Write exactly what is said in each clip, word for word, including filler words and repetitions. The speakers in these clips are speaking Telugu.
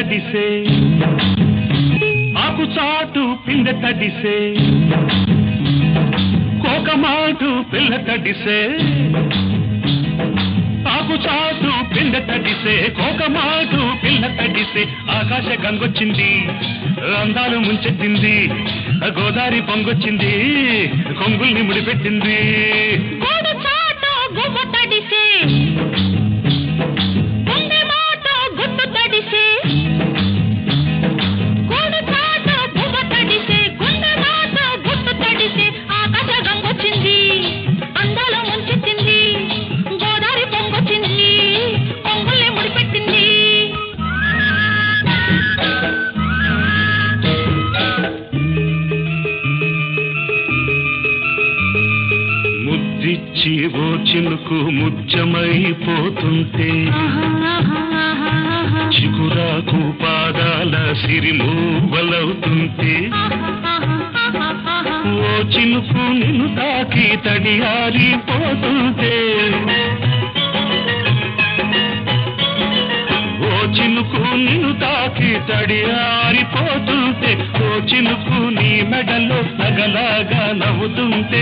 తడిసే ఆకు చాటు పిందె తడిసే కోకమాటు పిల్ల తడిసే ఆకు చాటు పిందె తడిసే కోకమాటు పిల్ల తడిసే ఆకాశ గంగొచ్చింది అందాలు ముంచెత్తింది గోదావరి పొంగొచ్చింది కొంగుల్ని ముడిపెట్టింది ముద్దిచ్చి ఓ చినుకు ముచ్చమైపోతుంటే చిగురాకు పాదాల సిరిమూవలవుతుంటే ఓ చినుకు నిన్ను తాకి తడియారిపోతుంటే ఓ చినుకు నిన్ను తాకి తడియారిపోతుంటే ఓ చినుకు నీ మెడలో నగలాగా నవ్వుతుంటే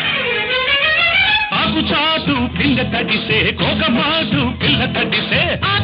ఆకు చాటు పిందె తడిసే కోకమాటు పిల్ల తడిసే